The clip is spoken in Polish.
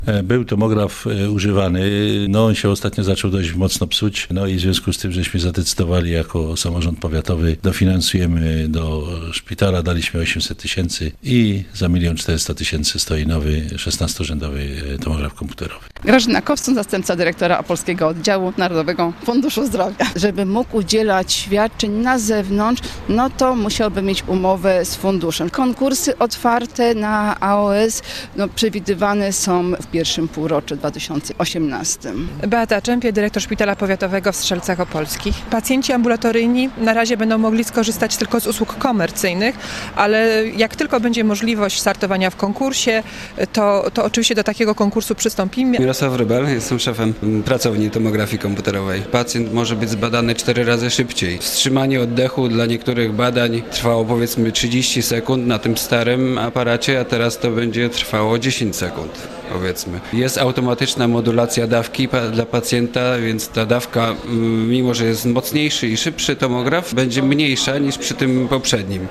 Był tomograf używany, on się ostatnio zaczął dość mocno psuć, i w związku z tym, żeśmy zadecydowali jako samorząd powiatowy, dofinansujemy do szpitala, daliśmy 800 000 i za 1 400 000 stoi nowy 16-rzędowy tomograf komputerowy. Grażyna Kowson, zastępca dyrektora Opolskiego Oddziału Narodowego Funduszu Zdrowia. Żeby mógł udzielać świadczeń na zewnątrz, to musiałby mieć umowę z funduszem. Konkursy otwarte na AOS przewidywane są w pierwszym półroczu 2018. Beata Czempie, dyrektor Szpitala Powiatowego w Strzelcach Opolskich. Pacjenci ambulatoryjni na razie będą mogli skorzystać tylko z usług komercyjnych, ale jak tylko będzie możliwość startowania w konkursie, to oczywiście do takiego konkursu przystąpimy. Mirosław Rybel, jestem szefem pracowni tomografii komputerowej. Pacjent może być zbadany 4 razy szybciej. Wstrzymanie oddechu dla niektórych badań trwało powiedzmy 30 sekund na tym starym aparacie, a teraz to będzie trwało 10 sekund. Powiedzmy. Jest automatyczna modulacja dawki dla pacjenta, więc ta dawka, mimo że jest mocniejszy i szybszy tomograf, będzie mniejsza niż przy tym poprzednim.